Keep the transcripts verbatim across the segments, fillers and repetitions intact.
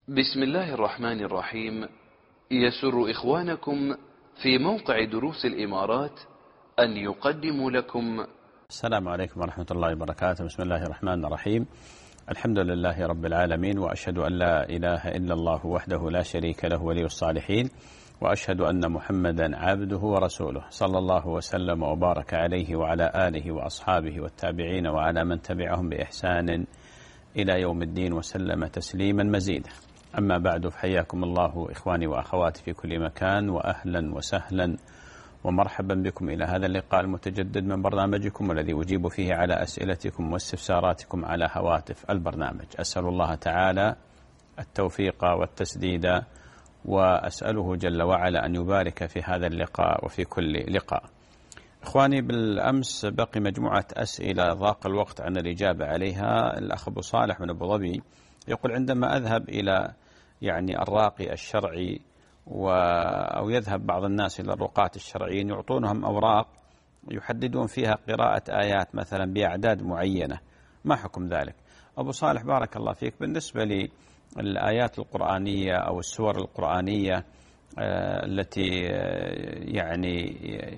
بسم الله الرحمن الرحيم. يسر إخوانكم في موقع دروس الإمارات أن يقدموا لكم. السلام عليكم ورحمة الله وبركاته. بسم الله الرحمن الرحيم. الحمد لله رب العالمين، وأشهد أن لا إله إلا الله وحده لا شريك له ولي الصالحين، وأشهد أن محمدا عبده ورسوله، صلى الله وسلم وبارك عليه وعلى آله وأصحابه والتابعين وعلى من تبعهم بإحسان إلى يوم الدين وسلم تسليما مزيدا. أما بعد، فحياكم الله إخواني وأخواتي في كل مكان، وأهلا وسهلا ومرحبا بكم إلى هذا اللقاء المتجدد من برنامجكم الذي أجيب فيه على أسئلتكم واستفساراتكم على هواتف البرنامج. أسأل الله تعالى التوفيق والتسديد، وأسأله جل وعلا أن يبارك في هذا اللقاء وفي كل لقاء. إخواني، بالأمس بقي مجموعة أسئلة ضاق الوقت عن الإجابة عليها. الأخ أبو صالح من أبو ظبي يقول: عندما أذهب إلى يعني الراقي الشرعي و أو يذهب بعض الناس إلى الرقاة الشرعيين، يعطونهم أوراق يحددون فيها قراءة آيات مثلا بأعداد معينة، ما حكم ذلك؟ أبو صالح بارك الله فيك، بالنسبة للآيات القرآنية أو السور القرآنية التي يعني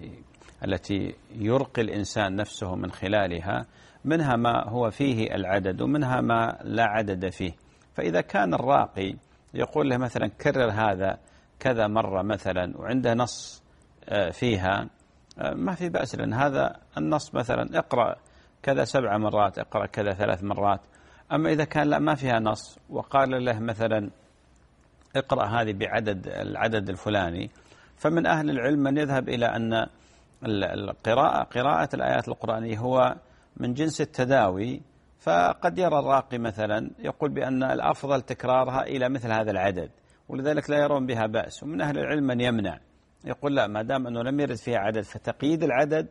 التي يرقي الإنسان نفسه من خلالها، منها ما هو فيه العدد ومنها ما لا عدد فيه. فإذا كان الراقي يقول له مثلا كرر هذا كذا مرة مثلا وعنده نص فيها، ما في بأس، لأن هذا النص مثلا اقرأ كذا سبع مرات، اقرأ كذا ثلاث مرات. أما إذا كان لا ما فيها نص وقال له مثلا اقرأ هذه بعدد العدد الفلاني، فمن أهل العلم من يذهب إلى أن القراءة قراءة الآيات القرآنية هو من جنس التداوي، فقد يرى الراقي مثلا يقول بأن الأفضل تكرارها إلى مثل هذا العدد، ولذلك لا يرون بها بأس. ومن أهل العلم من يمنع، يقول لا، ما دام أنه لم يرد فيها عدد فتقييد العدد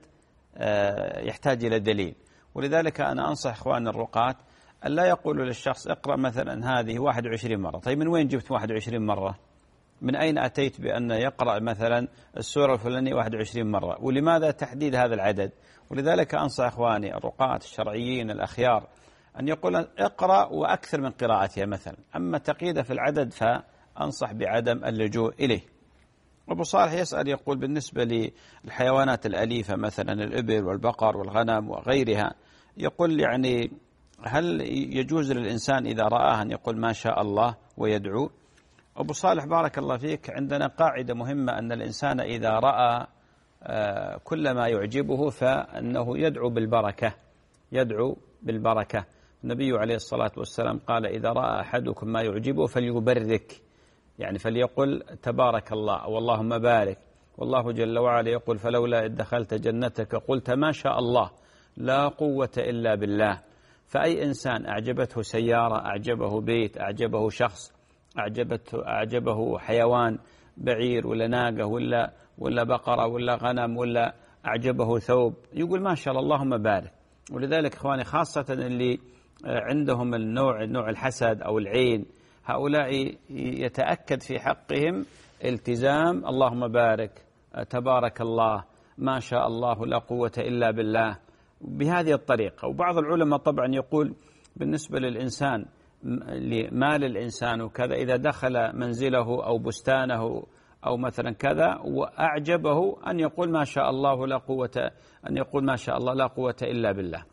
يحتاج إلى دليل. ولذلك أنا أنصح إخوان الرقاة أن لا يقولوا للشخص اقرأ مثلا هذه واحد وعشرين مرة. طيب من وين جبت واحد وعشرين مرة؟ من أين أتيت بأن يقرأ مثلا السورة الفلانية واحد وعشرين مرة؟ ولماذا تحديد هذا العدد؟ ولذلك أنصح إخواني الرقاة الشرعيين الأخيار أن يقول اقرأ وأكثر من قراءتها مثلا. أما تقييده في العدد فأنصح بعدم اللجوء إليه. أبو صالح يسأل يقول: بالنسبة للحيوانات الأليفة مثلا الإبل والبقر والغنم وغيرها، يقول يعني هل يجوز للإنسان إذا رآها أن يقول ما شاء الله ويدعو؟ أبو صالح بارك الله فيك، عندنا قاعدة مهمة أن الإنسان إذا رأى كل ما يعجبه فأنه يدعو بالبركة، يدعو بالبركة. النبي عليه الصلاة والسلام قال: إذا رأى أحدكم ما يعجبه فليبرك، يعني فليقل تبارك الله أو اللهم بارك. والله جل وعلا يقول: فلولا إذ دخلت جنتك قلت ما شاء الله لا قوة إلا بالله. فأي إنسان أعجبته سيارة، أعجبه بيت، أعجبه شخص، أعجبته أعجبه حيوان، بعير ولا ناقة ولا ولا بقرة ولا غنم ولا أعجبه ثوب، يقول ما شاء الله اللهم بارك. ولذلك إخواني، خاصة اللي عندهم النوع نوع الحسد أو العين، هؤلاء يتأكد في حقهم التزام اللهم بارك، تبارك الله، ما شاء الله لا قوة إلا بالله، بهذه الطريقة. وبعض العلماء طبعا يقول بالنسبة للإنسان لمال الإنسان وكذا، إذا دخل منزله أو بستانه أو مثلا كذا وأعجبه أن يقول ما شاء الله لا قوة أن يقول ما شاء الله لا قوة إلا بالله.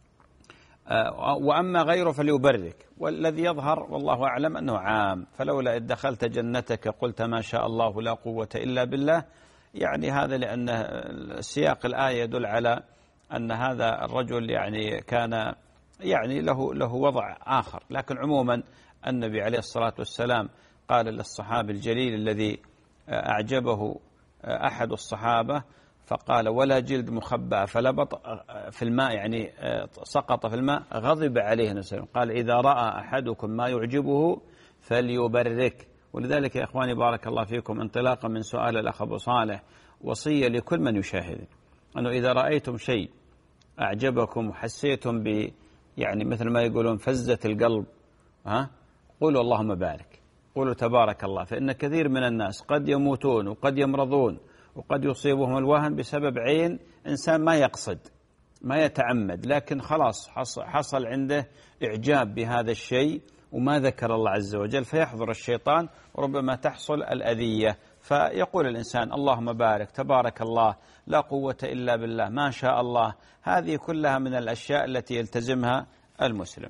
وأما غيره فليبرك. والذي يظهر والله أعلم أنه عام، فلولا إذ دخلت جنتك قلت ما شاء الله لا قوة إلا بالله، يعني هذا لأن سياق الآية يدل على أن هذا الرجل يعني كان يعني له له وضع آخر. لكن عموما النبي عليه الصلاة والسلام قال للصحابي الجليل الذي أعجبه أحد الصحابة فقال: ولا جلد مخبأ فلبط في الماء، يعني سقط في الماء، غضب عليه النبي صلى الله عليه وسلم، قال: إذا رأى أحدكم ما يعجبه فليبرك. ولذلك يا إخواني بارك الله فيكم، انطلاقا من سؤال الأخ أبو صالح، وصية لكل من يشاهد أنه إذا رأيتم شيء أعجبكم وحسيتم ب يعني مثل ما يقولون فزة القلب، ها قولوا اللهم بارك، قولوا تبارك الله. فإن كثير من الناس قد يموتون وقد يمرضون وقد يصيبهم الوهن بسبب عين إنسان ما يقصد ما يتعمد، لكن خلاص حصل عنده إعجاب بهذا الشيء وما ذكر الله عز وجل فيحضر الشيطان وربما تحصل الأذية. فيقول الإنسان اللهم بارك، تبارك الله، لا قوة إلا بالله، ما شاء الله. هذه كلها من الأشياء التي يلتزمها المسلم.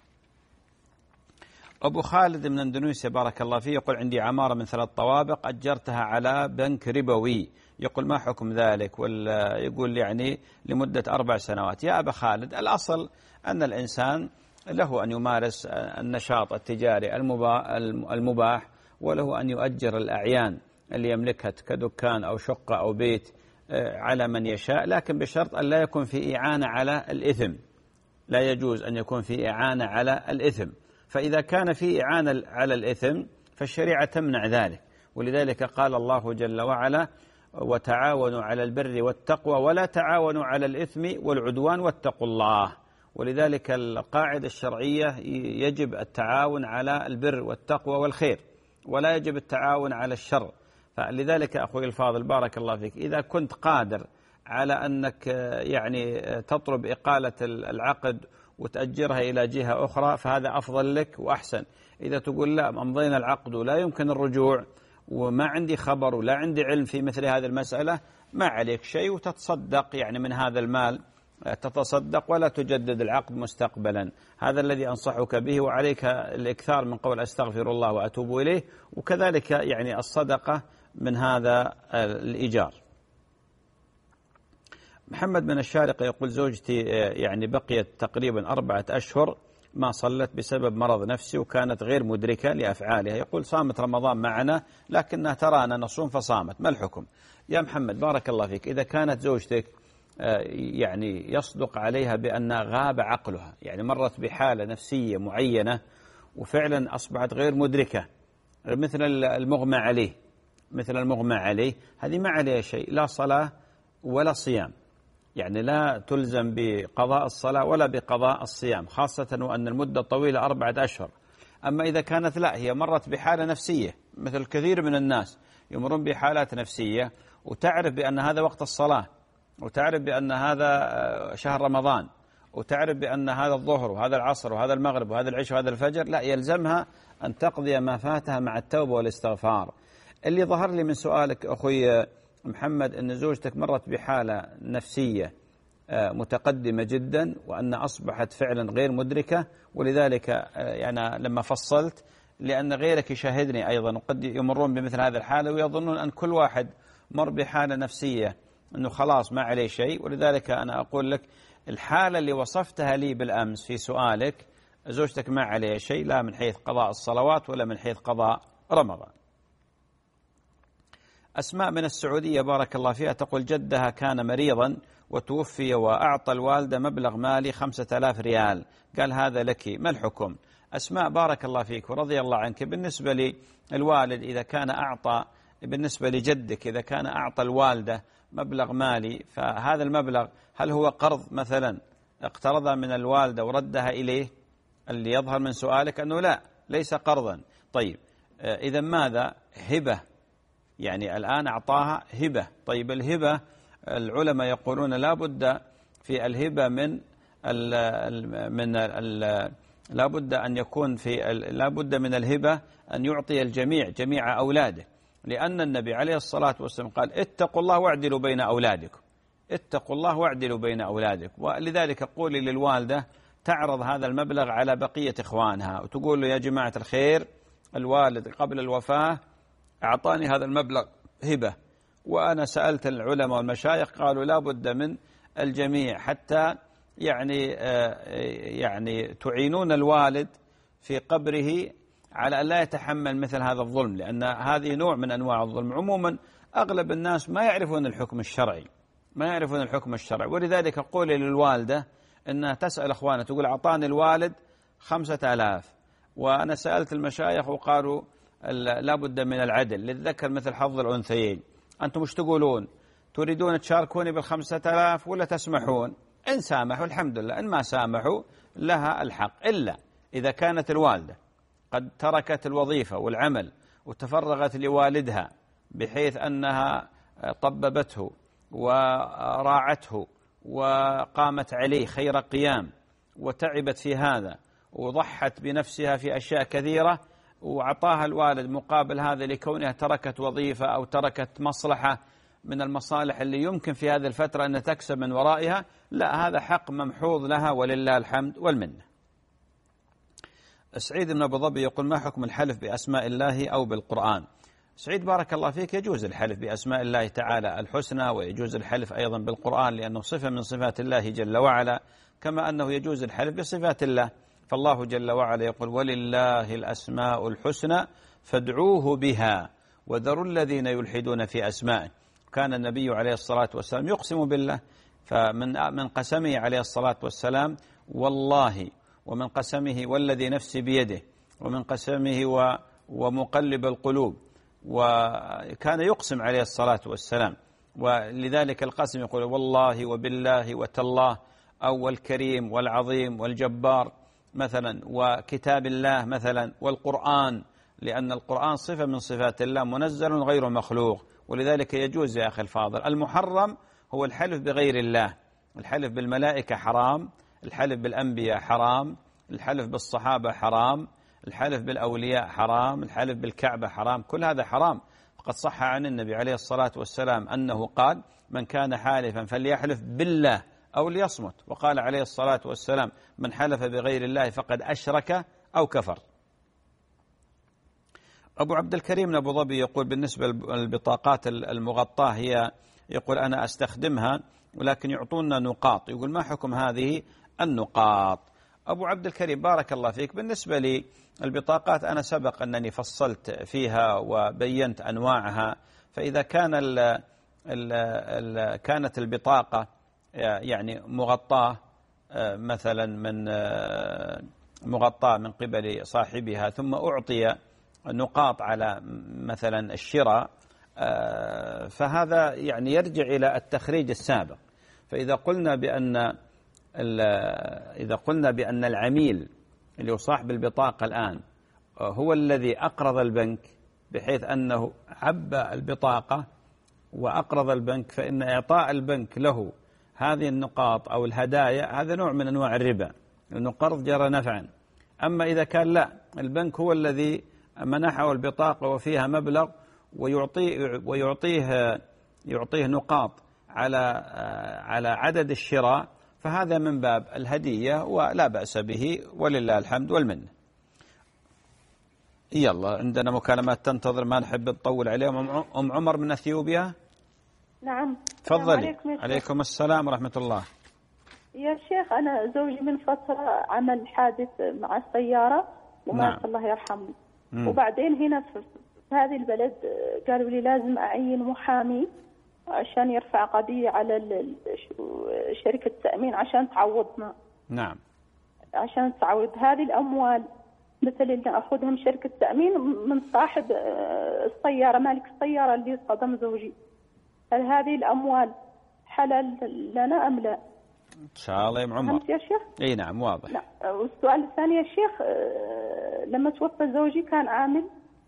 أبو خالد من اندونيسيا بارك الله فيه يقول عندي عمارة من ثلاث طوابق أجرتها على بنك ربوي، يقول ما حكم ذلك؟ ولا يقول يعني لمدة أربع سنوات. يا أبا خالد، الأصل أن الإنسان له أن يمارس النشاط التجاري المباح، وله أن يؤجر الأعيان اللي يملكها كدكان أو شقة أو بيت على من يشاء، لكن بشرط أن لا يكون في إعانة على الإثم. لا يجوز أن يكون في إعانة على الإثم، فإذا كان في إعانة على الإثم فالشريعة تمنع ذلك. ولذلك قال الله جل وعلا وتعاونوا على البر والتقوى ولا تعاونوا على الإثم والعدوان واتقوا الله. ولذلك القاعدة الشرعية يجب التعاون على البر والتقوى والخير، ولا يجب التعاون على الشر. فلذلك أخوي الفاضل بارك الله فيك، إذا كنت قادر على أنك يعني تطلب إقالة العقد وتأجرها إلى جهة أخرى فهذا أفضل لك وأحسن. إذا تقول لا أمضينا العقد ولا يمكن الرجوع وما عندي خبر ولا عندي علم في مثل هذه المسألة، ما عليك شيء وتتصدق يعني من هذا المال، تتصدق ولا تجدد العقد مستقبلا. هذا الذي أنصحك به، وعليك الإكثار من قول أستغفر الله وأتوب إليه، وكذلك يعني الصدقة من هذا الإيجار. محمد من الشارقة يقول زوجتي يعني بقيت تقريبا أربعة أشهر ما صلت بسبب مرض نفسي وكانت غير مدركة لأفعالها. يقول صامت رمضان معنا لكنها ترانا نصوم فصامت، ما الحكم؟ يا محمد بارك الله فيك، إذا كانت زوجتك يعني يصدق عليها بأن غاب عقلها، يعني مرت بحالة نفسية معينة وفعلا أصبحت غير مدركة مثل المغمى عليه مثل المغمى عليه هذه ما عليها شيء، لا صلاة ولا صيام، يعني لا تلزم بقضاء الصلاة ولا بقضاء الصيام، خاصة وأن المدة طويلة أربعة أشهر. أما إذا كانت لا هي مرت بحالة نفسية مثل كثير من الناس يمرون بحالات نفسية، وتعرف بأن هذا وقت الصلاة، وتعرف بأن هذا شهر رمضان، وتعرف بأن هذا الظهر وهذا العصر وهذا المغرب وهذا العشاء وهذا الفجر، لا يلزمها أن تقضي ما فاتها مع التوبة والاستغفار. اللي ظهر لي من سؤالك أخوي محمد أن زوجتك مرت بحالة نفسية متقدمة جدا وأن أصبحت فعلا غير مدركة، ولذلك يعني لما فصلت لأن غيرك يشاهدني أيضا وقد يمرون بمثل هذه الحالة ويظنون أن كل واحد مر بحالة نفسية أنه خلاص ما عليه شيء. ولذلك أنا أقول لك الحالة اللي وصفتها لي بالأمس في سؤالك زوجتك ما عليه شيء، لا من حيث قضاء الصلوات ولا من حيث قضاء رمضان. أسماء من السعودية بارك الله فيها تقول جدها كان مريضا وتوفي وأعطى الوالدة مبلغ مالي خمسة آلاف ريال، قال هذا لك، ما الحكم؟ أسماء بارك الله فيك ورضي الله عنك، بالنسبة للوالد إذا كان أعطى، بالنسبة لجدك إذا كان أعطى الوالدة مبلغ مالي فهذا المبلغ هل هو قرض مثلا اقترضها من الوالدة وردها إليه؟ اللي يظهر من سؤالك أنه لا ليس قرضا. طيب إذا ماذا؟ هبة، يعني الآن أعطاها هبة. طيب الهبة العلماء يقولون لا بد في الهبة من ال من ال لا بد أن يكون في لا بد من الهبة أن يعطي الجميع جميع أولاده، لأن النبي عليه الصلاة والسلام قال اتقوا الله واعدلوا بين أولادكم، اتقوا الله واعدلوا بين أولادكم. ولذلك قولي للوالدة تعرض هذا المبلغ على بقية إخوانها وتقول له يا جماعة الخير الوالد قبل الوفاة أعطاني هذا المبلغ هبة، وأنا سألت العلماء والمشايخ قالوا لا بد من الجميع حتى يعني يعني تعينون الوالد في قبره على أن لا يتحمل مثل هذا الظلم، لأن هذه نوع من أنواع الظلم. عموما أغلب الناس ما يعرفون الحكم الشرعي ما يعرفون الحكم الشرعي ولذلك قولي للوالدة أنها تسأل أخوانها تقول أعطاني الوالد خمسة آلاف وأنا سألت المشايخ وقالوا لا بد من العدل للذكر مثل حظ الأنثيين، أنتم مش تقولون؟ تريدون تشاركوني بالخمسة آلاف ولا تسمحون؟ إن سامحوا الحمد لله، إن ما سامحوا لها الحق، إلا إذا كانت الوالدة قد تركت الوظيفة والعمل وتفرغت لوالدها بحيث أنها طببته وراعته وقامت عليه خير قيام وتعبت في هذا وضحت بنفسها في أشياء كثيرة وأعطاها الوالد مقابل هذا لكونها تركت وظيفة أو تركت مصلحة من المصالح اللي يمكن في هذه الفترة أن تكسب من ورائها، لا، هذا حق ممحوظ لها ولله الحمد والمنة. سعيد بن أبو ظبي يقول: ما حكم الحلف بأسماء الله أو بالقرآن؟ سعيد بارك الله فيك، يجوز الحلف بأسماء الله تعالى الحسنى، ويجوز الحلف أيضا بالقرآن لأنه صفة من صفات الله جل وعلا، كما أنه يجوز الحلف بصفات الله. فالله جل وعلا يقول: ولله الأسماء الحسنى فادعوه بها وذروا الذين يلحدون في أسمائه. كان النبي عليه الصلاة والسلام يقسم بالله، فمن من قسمه عليه الصلاة والسلام والله، ومن قسمه والذي نفسي بيده، ومن قسمه و ومقلب القلوب، وكان يقسم عليه الصلاة والسلام. ولذلك القسم يقول: والله وبالله وتالله، أو الكريم والعظيم والجبار مثلا، وكتاب الله مثلا، والقرآن، لأن القرآن صفة من صفات الله منزل غير مخلوق، ولذلك يجوز يا أخي الفاضل. المحرم هو الحلف بغير الله، الحلف بالملائكة حرام، الحلف بالأنبياء حرام، الحلف بالصحابة حرام، الحلف بالأولياء حرام، الحلف بالكعبة حرام، كل هذا حرام. فقد صح عن النبي عليه الصلاة والسلام أنه قال: من كان حالفا فليحلف بالله أو ليصمت، وقال عليه الصلاة والسلام: من حلف بغير الله فقد أشرك أو كفر. أبو عبد الكريم بن أبو ظبي يقول: بالنسبة للبطاقات المغطاة، هي يقول أنا أستخدمها ولكن يعطونا نقاط، يقول ما حكم هذه النقاط؟ أبو عبد الكريم بارك الله فيك، بالنسبة للبطاقات أنا سبق أنني فصلت فيها وبينت أنواعها. فإذا كان ال ال ال كانت البطاقة يعني مغطاة مثلا من مغطاة من قبل صاحبها، ثم أعطي نقاط على مثلا الشراء، فهذا يعني يرجع إلى التخريج السابق. فإذا قلنا بأن إذا قلنا بأن العميل اللي هو صاحب البطاقة الآن هو الذي أقرض البنك بحيث أنه عبى البطاقة وأقرض البنك، فإن إعطاء البنك له هذه النقاط أو الهدايا هذا نوع من أنواع الربا، لأنه قرض جرى نفعا. أما إذا كان لا، البنك هو الذي منحه البطاقة وفيها مبلغ ويعطيه ويعطيه يعطيه نقاط على على عدد الشراء، فهذا من باب الهدية ولا بأس به ولله الحمد والمنة. يلا عندنا مكالمات تنتظر، ما نحب نطول عليهم. أم عمر من أثيوبيا. نعم تفضلي. عليكم, عليكم السلام ورحمة الله. يا شيخ، أنا زوجي من فترة عمل حادث مع السيارة ومات. نعم. الله يرحمه. مم. وبعدين هنا في هذه البلد قالوا لي لازم أعين محامي عشان يرفع قضية على شركة التأمين عشان تعوضنا. نعم. عشان تعوض هذه الأموال مثل اللي أخذها من شركة التأمين من صاحب السيارة، مالك السيارة اللي صدم زوجي. هل هذه الأموال حلال لنا أم لا؟ إن شاء الله يا أم عمر. يا شيخ؟ أي نعم واضح. لا. والسؤال الثاني يا شيخ، لما توفى زوجي كان عامل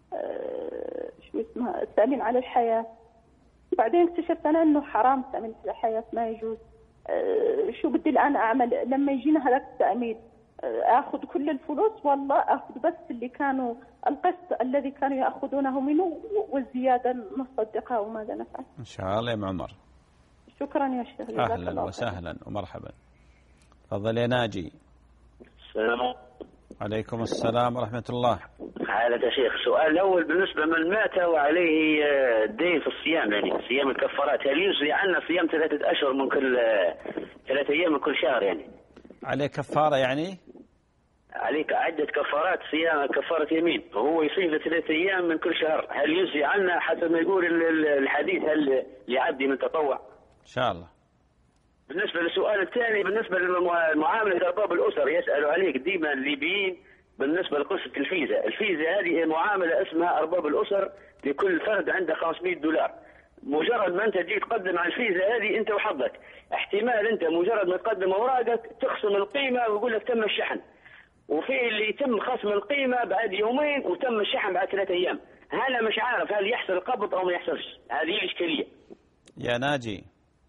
شو اسمها التأمين على الحياة، بعدين اكتشفت أنا أنه حرام التأمين على الحياة، ما يجوز. شو بدي الآن أعمل لما يجينا هذاك التأمين؟ أخذ كل الفلوس والله أخذ بس اللي كانوا القسط الذي كانوا يأخذونه منه والزيادة نصدقها، وماذا نفعل؟ إن شاء الله يا أم عمر. شكرا يا شيخ. أهلا وسهلا ومرحبا. تفضل يا ناجي. السلام عليكم السلام ورحمة الله. حالك يا شيخ. السؤال الأول بالنسبة من مات وعليه دين في الصيام، يعني صيام الكفارات، هل يجزي عنا صيام ثلاثة أشهر من كل ثلاثة أيام من كل شهر؟ يعني عليه كفارة، يعني عليك عدة كفارات، صيام كفارة يمين، وهو يصيم ثلاثة أيام من كل شهر، هل يجزي عنا حسب ما يقول الحديث هل يعدي من تطوع؟ إن شاء الله. بالنسبة للسؤال الثاني، بالنسبة للمعاملة أرباب الأسر، يسألوا عليك ديما الليبيين بالنسبة لقصة الفيزا. الفيزا هذه معاملة اسمها أرباب الأسر، لكل فرد عنده خمسمائة دولار. مجرد ما أنت تجي تقدم على الفيزا هذه أنت وحظك، احتمال أنت مجرد ما تقدم أوراقك تخصم القيمة ويقول لك تم الشحن، وفي اللي يتم خصم القيمة بعد يومين وتم الشحن بعد ثلاثة أيام. أنا مش عارف هل يحصل قبض أو ما يحصلش، هذه الإشكالية. يا ناجي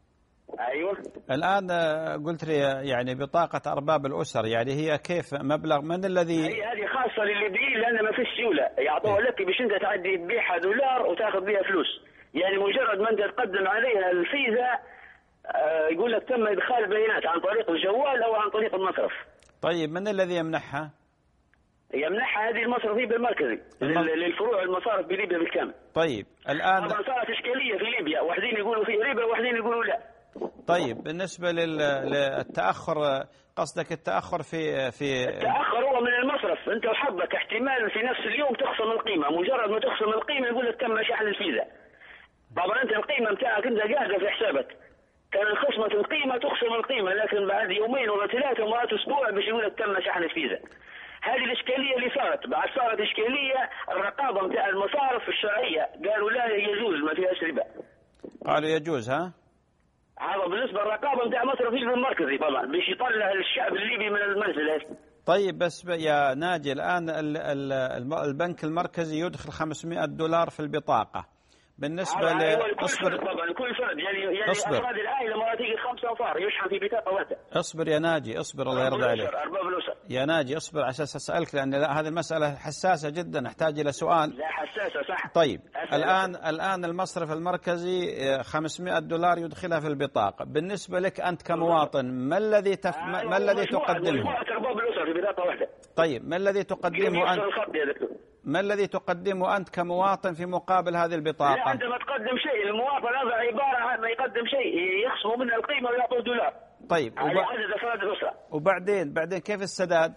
ايوه. الآن قلت لي يعني بطاقة أرباب الأسر، يعني هي كيف مبلغ من الذي؟ هي هذه خاصة للليبيين لأن ما فيش سيولة، يعطوها لك باش أنت تعدي تبيعها دولار وتاخذ بها فلوس، يعني مجرد ما أنت تقدم عليها الفيزا آه يقول لك تم إدخال البيانات عن طريق الجوال أو عن طريق المصرف. طيب من الذي يمنحها؟ يمنحها هذه المصرفي بالمركزي الم... للفروع المصارف بليبيا بالكامل. طيب الآن طبعا صارت إشكالية في ليبيا، واحدين يقولوا فيه ربا واحدين يقولوا لا. طيب بالنسبة للتأخر، قصدك التأخر في في التأخر هو من المصرف، أنت وحظك احتمال في نفس اليوم تخصم القيمة، مجرد ما تخصم القيمة يقول لك تم شحن الفيزا. طبعا أنت القيمة بتاعك أنت قاعدة في حسابك، كان خصمت القيمة تخصم القيمة، لكن بعد يومين ولا ثلاثة ومرات أسبوع باش يقول لك تم شحن الفيزا. هذه الإشكالية اللي صارت، بعد صارت إشكالية الرقابة بتاع المصارف الشرعية قالوا لا يجوز ما فيهاش ربا. قالوا يجوز ها؟ هذا بالنسبة للرقابة بتاع مصرف الليبي المركزي طبعا باش يطلع الشعب الليبي من المنزل. طيب بس يا ناجي الآن البنك المركزي يدخل خمسمائة دولار في البطاقة بالنسبة ل اصبر طبعا كل فرد يعني يعني أصبر. افراد العائله مرات تيجي خمسه انفار يشحن في بطاقه واحده. اصبر يا ناجي اصبر الله يرضى عليك. ارباب الاسر يا ناجي اصبر على اساس اسالك، لان هذه المساله حساسه جدا احتاج الى سؤال. لا حساسه صح. طيب الان الان المصرف المركزي خمسمائة دولار يدخلها في البطاقه، بالنسبه لك انت كمواطن ما الذي تف... ما, ما الذي تقدمه؟ مجموعه ارباب الاسر في بطاقه واحده. طيب ما الذي تقدمه انت؟ ما الذي تقدمه أنت كمواطن في مقابل هذه البطاقة؟ لا أنت ما تقدم شيء، المواطن هذا عبارة عن ما يقدم شيء يخصموا منه القيمة ويعطوه دولار. طيب على عدد أفراد الأسرة. وبعدين بعدين كيف السداد؟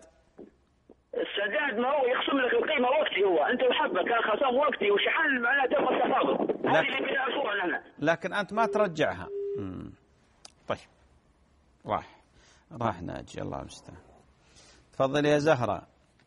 السداد ما هو يخصم لك القيمة وقتي، هو أنت وحظك كان خصم وقتي وشحن معناه تم التفاضل. هذه اللي بنعرفوها نحن. لكن أنت ما ترجعها. مم. طيب راح راح ناجي الله المستعان. تفضل يا زهرة.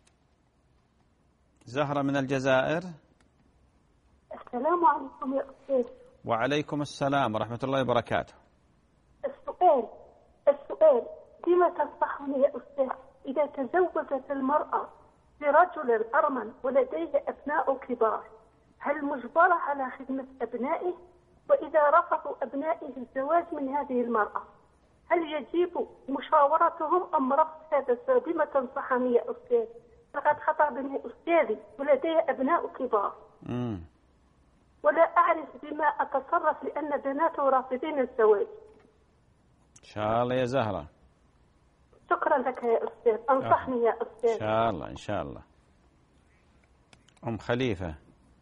زهرة من الجزائر. السلام عليكم يا أستاذ. وعليكم السلام ورحمة الله وبركاته. السؤال السؤال لما تنصحني يا أستاذ إذا تزوجت المرأة برجل أرمل ولديه أبناء كبار، هل مجبرة على خدمة أبنائه؟ وإذا رفضوا أبنائه الزواج من هذه المرأة هل يجب مشاورتهم أم رفض هذا الزواج؟ بما تنصحني يا أستاذ؟ لقد خطبني أستاذي ولدي أبناء كبار مم. ولا أعرف بما أتصرف لأن بناته رافضين الزواج. إن شاء الله يا زهرة. شكرا لك يا أستاذ، أنصحني يا أستاذ. إن شاء الله إن شاء الله. أم خليفة.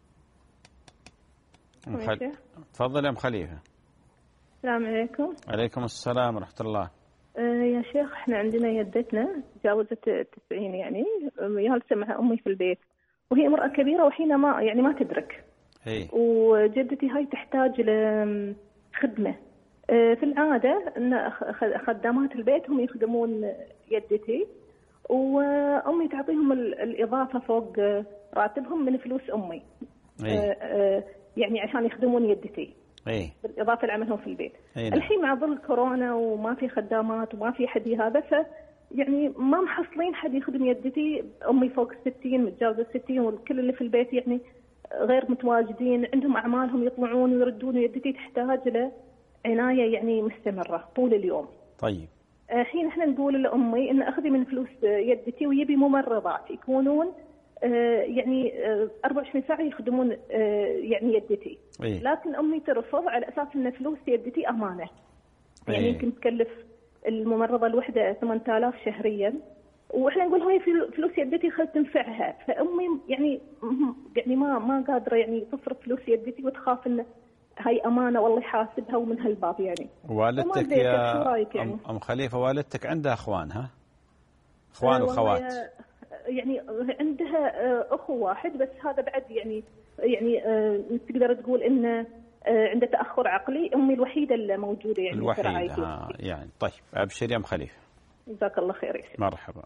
أم خل... تفضل يا أم خليفة. السلام عليكم. عليكم السلام ورحمة الله. يا شيخ احنا عندنا يدتنا تجاوزت التسعين، يعني جالسه مع امي في البيت وهي امراه كبيره وحين ما يعني ما تدرك. هي. وجدتي هاي تحتاج لخدمه. في العاده ان خدامات البيت هم يخدمون يدتي وامي تعطيهم الاضافه فوق راتبهم من فلوس امي. هي. يعني عشان يخدمون يدتي. ايه بالاضافه لعملهم في البيت. إيه. الحين مع ظل كورونا وما في خدامات وما في حد هذا، ف يعني ما محصلين حد يخدم يدتي. امي فوق الستين متجاوزه الستين والكل اللي في البيت يعني غير متواجدين، عندهم اعمالهم يطلعون ويردون، ويدتي تحتاج لعنايه يعني مستمره طول اليوم. طيب الحين احنا نقول لامي ان اخذي من فلوس يدتي ويبي ممرضات يكونون يعني أربعة وعشرين ساعة يخدمون يعني يدتي. إيه؟ لكن أمي ترفض على أساس أن فلوس يدتي أمانة. يعني إيه؟ يمكن تكلف الممرضة الوحدة ثمانية آلاف شهريا، وإحنا نقول هاي فلوس يدتي خل تنفعها. فأمي يعني يعني ما ما قادرة يعني تصرف فلوس يدتي وتخاف إن هاي أمانة والله يحاسبها ومن هالباب يعني. والدتك يا يعني؟ أم خليفة والدتك عندها أخوان ها؟ أخوان وخوات؟ يعني عندها اخو واحد بس هذا بعد يعني يعني تقدر تقول انه عنده تاخر عقلي. امي الوحيده اللي موجوده يعني الوحيده ها يعني. طيب ابشر يا ام خليفه. جزاك الله خير يا شيخ. مرحبا.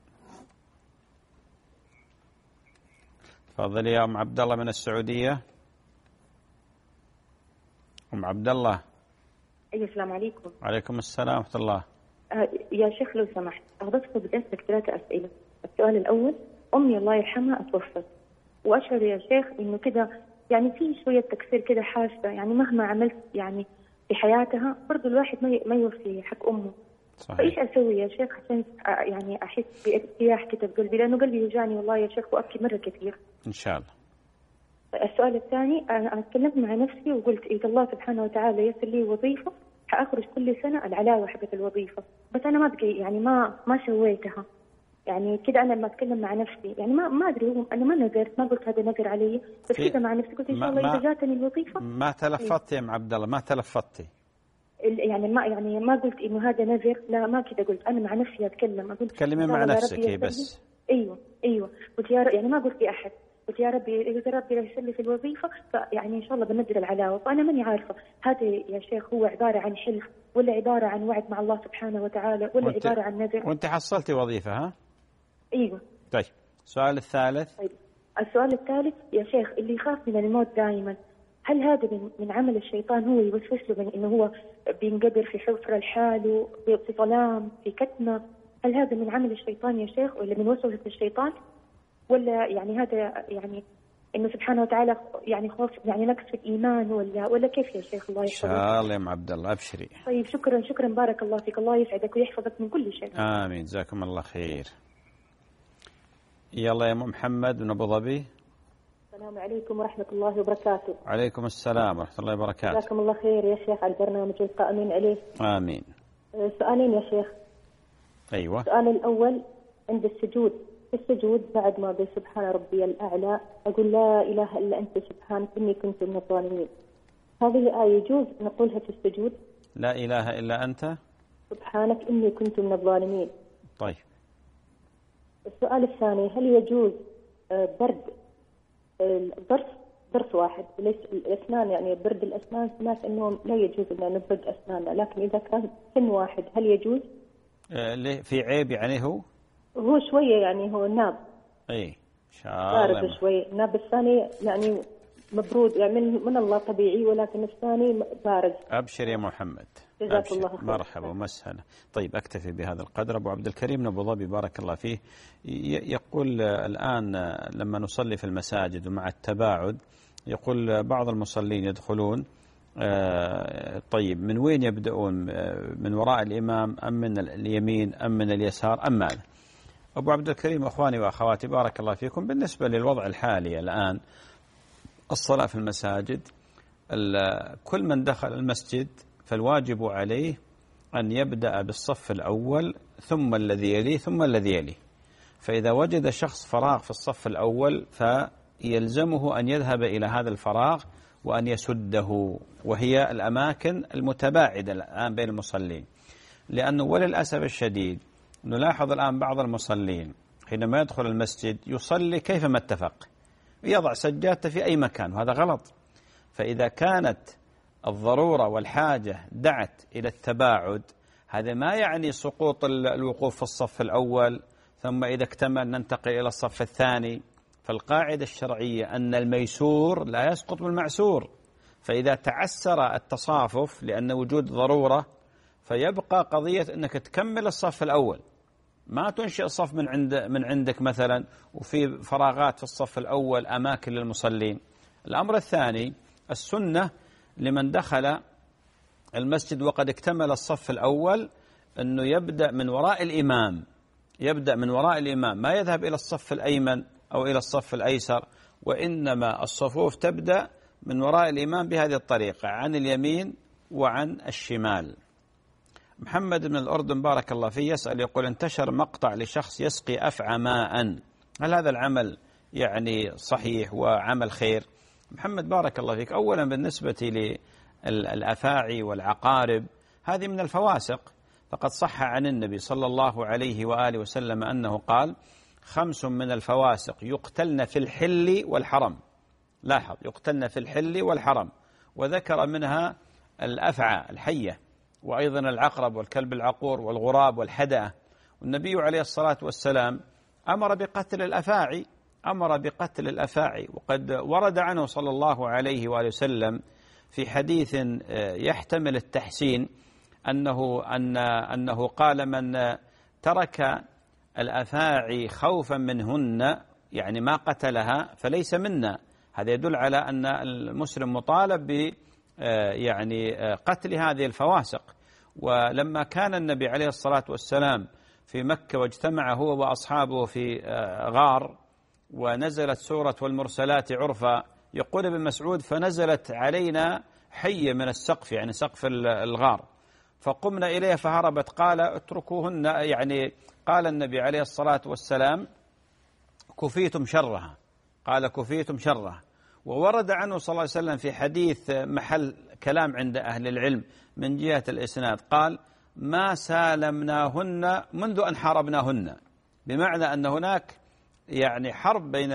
تفضلي يا ام عبد الله من السعوديه. ام عبد الله. ايوه السلام عليكم. وعليكم السلام ورحمه الله. آه يا شيخ لو سمحت اغضبك بدي اسالك ثلاثه اسئله. السؤال الأول، أمي الله يرحمها اتوفت وأشعر يا شيخ إنه كده يعني في شوية تكسير كده حاسة، يعني مهما عملت يعني في حياتها، برضو الواحد ما ما يوفي حق أمه. صحيح. فإيش أسوي يا شيخ عشان يعني أحس بارتياح كده بقلبي، لأنه قلبي يوجعني والله يا شيخ وأبكي مرة كثير. إن شاء الله. السؤال الثاني، أنا تكلمت مع نفسي وقلت إذا الله سبحانه وتعالى يسر لي وظيفة حأخرج كل سنة العلاوة حقت الوظيفة، بس أنا ما بقي يعني ما ما سويتها. يعني كده أنا لما أتكلم مع نفسي يعني ما ما أدري، هو أنا ما نذرت، ما قلت هذا نذر علي، بس كده مع نفسي قلت إن شاء الله إذا جاتني الوظيفة. ما تلفظتي يا أم عبد الله، ما تلفظتي يعني ما يعني ما قلت إنه هذا نذر، لا ما كده قلت، أنا مع نفسي أتكلم، أقول تكلمي مع نفسك بس. أيوه أيوه قلت يا رب، يعني ما قلت لأحد، قلت يا ربي إذا ربي يسر لي في الوظيفة فيعني إن شاء الله بنزل العلاوة. فأنا ماني عارفة هذا يا شيخ هو عبارة عن حلف ولا عبارة عن وعد مع الله سبحانه وتعالى ولا عبارة عن نذر؟ وأنت حصلتي وظيفة ها؟ أيوه. طيب السؤال الثالث. طيب السؤال الثالث يا شيخ، اللي يخاف من الموت دائما، هل هذا من, من عمل الشيطان؟ هو يوسوس له من إنه هو بينقبر في حفرة لحاله، في ظلام، في كتمة؟ هل هذا من عمل الشيطان يا شيخ ولا من وسوسة الشيطان؟ ولا يعني هذا يعني إنه سبحانه وتعالى يعني خوف يعني نقص في الإيمان، ولا ولا كيف يا شيخ؟ الله يحفظك. إن شاء الله يا أم عبد الله، أبشري. طيب شكرا شكرا، بارك الله فيك، الله يسعدك ويحفظك من كل شيء. آمين، جزاكم الله خير. يلا يا أم محمد من أبو ظبي. السلام عليكم ورحمة الله وبركاته. وعليكم السلام ورحمة الله وبركاته. جزاكم الله خير يا شيخ على البرنامج والقائمين عليه. آمين. سؤالين يا شيخ. أيوة. السؤال الأول عند السجود، في السجود بعد ما أقول سبحان ربي الأعلى أقول لا إله إلا أنت سبحانك إني كنت من الظالمين، هذه آية يجوز نقولها في السجود؟ لا إله إلا أنت سبحانك إني كنت من الظالمين. طيب. السؤال الثاني، هل يجوز برد الضرس ضرس واحد ليس الأسنان، يعني برد الأسنان سمعت إنه لا يجوز إن نبرد أسناننا، لكن إذا كان سن واحد هل يجوز؟ آه في عيب يعني هو؟ هو شوية يعني هو ناب. إيه شاء الله. بارد شوي، ناب الثاني يعني مبرود يعني من, من الله طبيعي، ولكن الثاني بارد. أبشر يا محمد. جزاك الله خير. مرحبا ومسهلا. طيب أكتفي بهذا القدر. أبو عبد الكريم من أبو ظبي بارك الله فيه يقول الآن لما نصلي في المساجد ومع التباعد، يقول بعض المصلين يدخلون طيب من وين يبدأون، من وراء الإمام أم من اليمين أم من اليسار أم ماذا؟ أبو عبد الكريم أخواني وأخواتي بارك الله فيكم، بالنسبة للوضع الحالي الآن الصلاة في المساجد، كل من دخل المسجد فالواجب عليه أن يبدأ بالصف الأول ثم الذي يليه ثم الذي يليه. فإذا وجد شخص فراغ في الصف الأول فيلزمه أن يذهب إلى هذا الفراغ وأن يسده، وهي الأماكن المتباعدة الآن بين المصلين. لأنه وللأسف الشديد نلاحظ الآن بعض المصلين حينما يدخل المسجد يصلي كيفما اتفق، يضع سجادته في أي مكان، وهذا غلط. فإذا كانت الضرورة والحاجة دعت إلى التباعد، هذا ما يعني سقوط الوقوف في الصف الأول ثم إذا اكتمل ننتقل إلى الصف الثاني. فالقاعدة الشرعية أن الميسور لا يسقط بالمعسور، فإذا تعسر التصافف لأن وجود ضرورة فيبقى قضية أنك تكمل الصف الأول، ما تنشئ الصف من عند من عندك مثلا وفي فراغات في الصف الأول أماكن للمصلين. الأمر الثاني، السنة لمن دخل المسجد وقد اكتمل الصف الأول أنه يبدأ من وراء الإمام، يبدأ من وراء الإمام، ما يذهب إلى الصف الأيمن أو إلى الصف الأيسر، وإنما الصفوف تبدأ من وراء الإمام بهذه الطريقة، عن اليمين وعن الشمال. محمد من الأردن بارك الله فيه يسأل يقول انتشر مقطع لشخص يسقي أفعى ماء، هل هذا العمل يعني صحيح وعمل خير؟ محمد بارك الله فيك، أولا بالنسبة للأفاعي والعقارب هذه من الفواسق، فقد صح عن النبي صلى الله عليه وآله وسلم أنه قال خمس من الفواسق يقتلن في الحل والحرم. لاحظ، يقتلن في الحل والحرم، وذكر منها الأفعى الحية، وأيضا العقرب والكلب العقور والغراب والحدأة. والنبي عليه الصلاة والسلام أمر بقتل الأفاعي، أمر بقتل الأفاعي، وقد ورد عنه صلى الله عليه وآله وسلم في حديث يحتمل التحسين أنه أن أنه قال من ترك الأفاعي خوفا منهن، يعني ما قتلها، فليس منا. هذا يدل على أن المسلم مطالب يعني قتل هذه الفواسق. ولما كان النبي عليه الصلاة والسلام في مكة واجتمع هو وأصحابه في غار ونزلت سورة والمرسلات عرفا، يقول ابن مسعود فنزلت علينا حية من السقف، يعني سقف الغار، فقمنا إليه فهربت، قال اتركوهن، يعني قال النبي عليه الصلاة والسلام كفيتم شرها، قال كفيتم شرها. وورد عنه صلى الله عليه وسلم في حديث محل كلام عند أهل العلم من جهة الإسناد، قال ما سالمناهن منذ أن حاربناهن، بمعنى أن هناك يعني حرب بين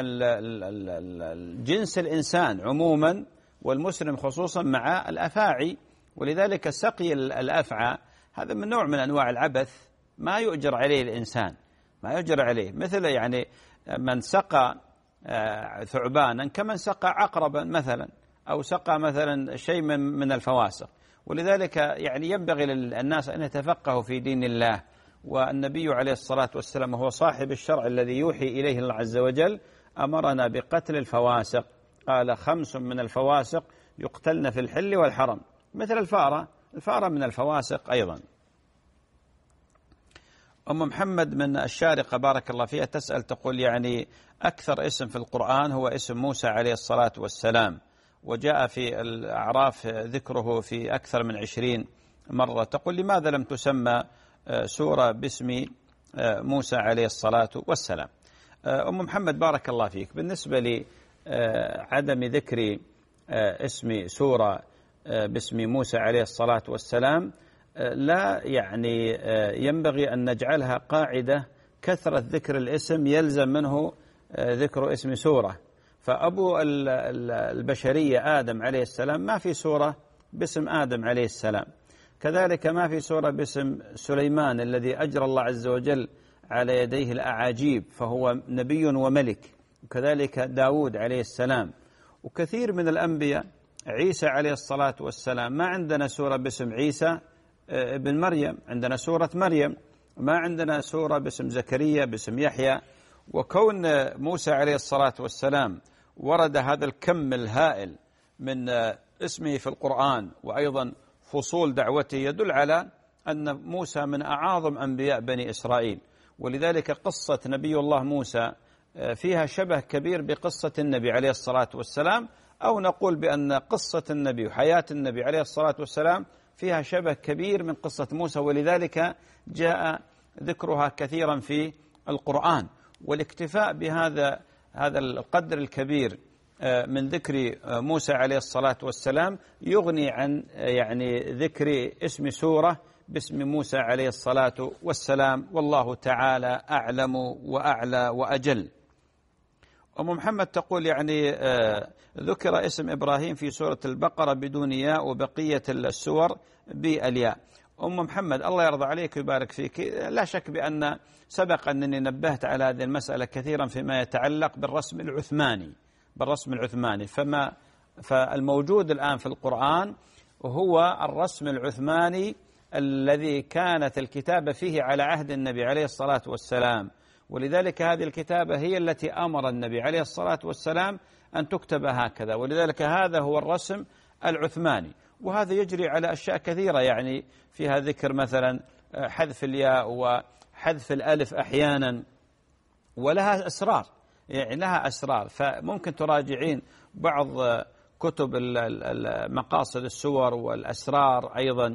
الجنس الإنسان عموما والمسلم خصوصا مع الأفاعي، ولذلك سقي الأفعى هذا من نوع من أنواع العبث ما يؤجر عليه الإنسان، ما يؤجر عليه، مثل يعني من سقى ثعبانا كمن سقى عقربا مثلا، أو سقى مثلا شيء من الفواسق. ولذلك يعني ينبغي للناس أن يتفقهوا في دين الله، والنبي عليه الصلاة والسلام هو صاحب الشرع الذي يوحي إليه الله عز وجل أمرنا بقتل الفواسق، قال خمس من الفواسق يقتلن في الحل والحرم، مثل الفارة، الفارة من الفواسق أيضا. أم محمد من الشارقة بارك الله فيها تسأل تقول يعني أكثر اسم في القرآن هو اسم موسى عليه الصلاة والسلام، وجاء في الأعراف ذكره في أكثر من عشرين مرة، تقول لماذا لم تسمى سورة باسم موسى عليه الصلاة والسلام؟ أم محمد بارك الله فيك، بالنسبة لعدم ذكر اسم سورة باسم موسى عليه الصلاة والسلام لا يعني ينبغي أن نجعلها قاعدة كثرة ذكر الاسم يلزم منه ذكر اسم سورة. فأبو البشرية آدم عليه السلام ما في سورة باسم آدم عليه السلام، كذلك ما في سورة باسم سليمان الذي أجرى الله عز وجل على يديه الأعاجيب فهو نبي وملك، وكذلك داود عليه السلام، وكثير من الأنبياء، عيسى عليه الصلاة والسلام ما عندنا سورة باسم عيسى ابن مريم، عندنا سورة مريم، ما عندنا سورة باسم زكريا باسم يحيى. وكون موسى عليه الصلاة والسلام ورد هذا الكم الهائل من اسمه في القرآن وأيضا فصول دعوته يدل على أن موسى من أعاظم أنبياء بني إسرائيل، ولذلك قصة نبي الله موسى فيها شبه كبير بقصة النبي عليه الصلاة والسلام، أو نقول بأن قصة النبي وحياة النبي عليه الصلاة والسلام فيها شبه كبير من قصة موسى، ولذلك جاء ذكرها كثيرا في القرآن. والاكتفاء بهذا هذا القدر الكبير من ذكر موسى عليه الصلاة والسلام يغني عن يعني ذكر اسم سورة باسم موسى عليه الصلاة والسلام، والله تعالى أعلم وأعلى وأجل. أم محمد تقول يعني ذكر اسم إبراهيم في سورة البقرة بدون ياء وبقية السور بالياء. أم محمد الله يرضى عليك ويبارك فيك، لا شك بأن سبق أنني نبهت على هذه المسألة كثيرا فيما يتعلق بالرسم العثماني، بالرسم العثماني فما فالموجود الآن في القرآن هو الرسم العثماني الذي كانت الكتابة فيه على عهد النبي عليه الصلاة والسلام، ولذلك هذه الكتابة هي التي أمر النبي عليه الصلاة والسلام أن تكتب هكذا، ولذلك هذا هو الرسم العثماني. وهذا يجري على أشياء كثيرة، يعني فيها ذكر مثلا حذف الياء وحذف الألف أحيانا، ولها أسرار، يعني لها أسرار، فممكن تراجعين بعض كتب مقاصد السور والأسرار أيضا،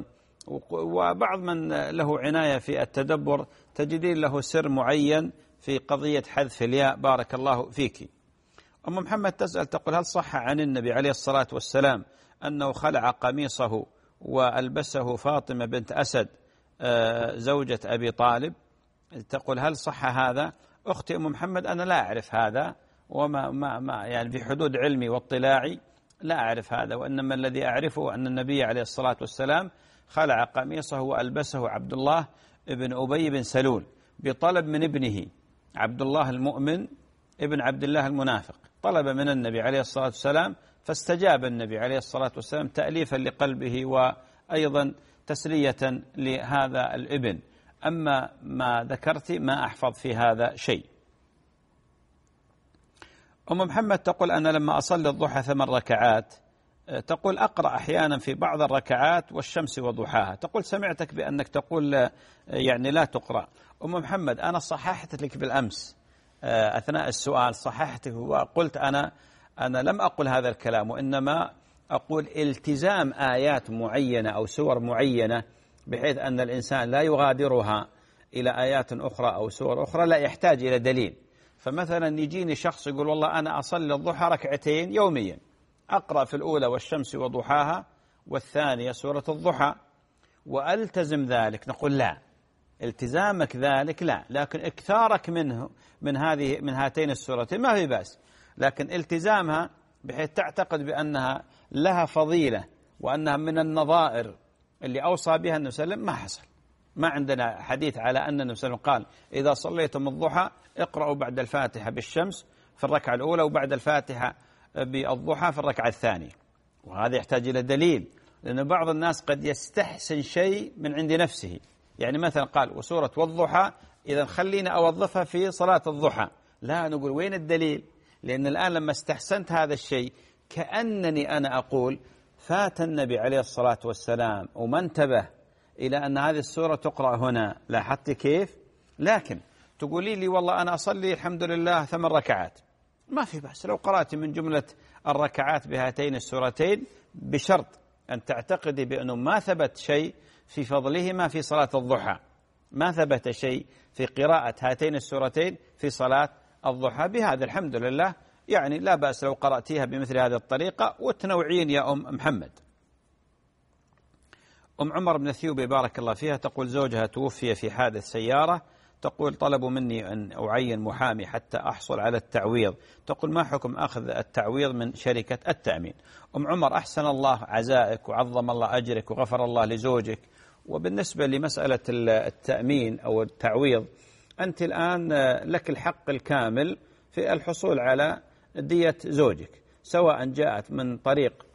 وبعض من له عناية في التدبر تجدين له سر معين في قضية حذف الياء. بارك الله فيك. أم محمد تسأل تقول هل صح عن النبي عليه الصلاة والسلام أنه خلع قميصه وألبسه فاطمة بنت أسد زوجة أبي طالب؟ تقول هل صح هذا؟ أختي أم محمد أنا لا أعرف هذا، وما ما ما يعني في حدود علمي واطلاعي لا أعرف هذا، وإنما الذي أعرفه أن النبي عليه الصلاة والسلام خلع قميصه وألبسه عبد الله ابن أبي بن سلول بطلب من ابنه عبد الله المؤمن ابن عبد الله المنافق، طلب من النبي عليه الصلاة والسلام فاستجاب النبي عليه الصلاة والسلام تأليفا لقلبه وأيضا تسلية لهذا الابن. أما ما ذكرت ما أحفظ في هذا شيء. أم محمد تقول أنا لما أصلي الضحى ثمان ركعات تقول أقرأ أحيانا في بعض الركعات والشمس وضحاها. تقول سمعتك بأنك تقول يعني لا تقرأ. أم محمد أنا صححت لك بالأمس أثناء السؤال، صححت وقلت أنا أنا لم أقل هذا الكلام، وإنما أقول التزام آيات معينة أو سور معينة بحيث أن الإنسان لا يغادرها إلى آيات أخرى أو سور أخرى لا يحتاج إلى دليل. فمثلا يجيني شخص يقول والله أنا أصلي الضحى ركعتين يوميا، أقرأ في الأولى والشمس وضحاها والثانية سورة الضحى وألتزم ذلك، نقول لا، التزامك ذلك لا، لكن اكثارك منه من هذه من هاتين السورتين ما في بأس، لكن التزامها بحيث تعتقد بأنها لها فضيلة وأنها من النظائر اللي أوصى بها النبي صلى الله عليه وسلم ما حصل. ما عندنا حديث على أن النبي صلى الله عليه وسلم قال إذا صليتم الضحى اقرأوا بعد الفاتحة بالشمس في الركعة الأولى وبعد الفاتحة بالضحى في الركعة الثانية، وهذا يحتاج إلى دليل، لأن بعض الناس قد يستحسن شيء من عند نفسه، يعني مثلا قال وسورة والضحى إذا خلينا أوظفها في صلاة الضحى، لا، نقول وين الدليل؟ لأن الآن لما استحسنت هذا الشيء كأنني أنا أقول فات النبي عليه الصلاة والسلام وما انتبه إلى أن هذه السورة تقرأ هنا، لاحظت كيف؟ لكن تقولي لي والله أنا أصلي الحمد لله ثمان ركعات، ما في بأس لو قرأت من جملة الركعات بهاتين السورتين، بشرط أن تعتقدي بأنه ما ثبت شيء في فضلهما في صلاة الضحى، ما ثبت شيء في قراءة هاتين السورتين في صلاة الضحى. بهذا الحمد لله يعني لا بأس لو قرأتيها بمثل هذه الطريقة وتنوعين يا أم محمد. أم عمر بن الثيوبي بارك الله فيها تقول زوجها توفي في حادث سيارة، تقول طلبوا مني أن أعين محامي حتى أحصل على التعويض، تقول ما حكم أخذ التعويض من شركة التأمين؟ أم عمر أحسن الله عزائك وعظم الله أجرك وغفر الله لزوجك. وبالنسبة لمسألة التأمين أو التعويض، أنت الآن لك الحق الكامل في الحصول على دية زوجك، سواء جاءت من طريق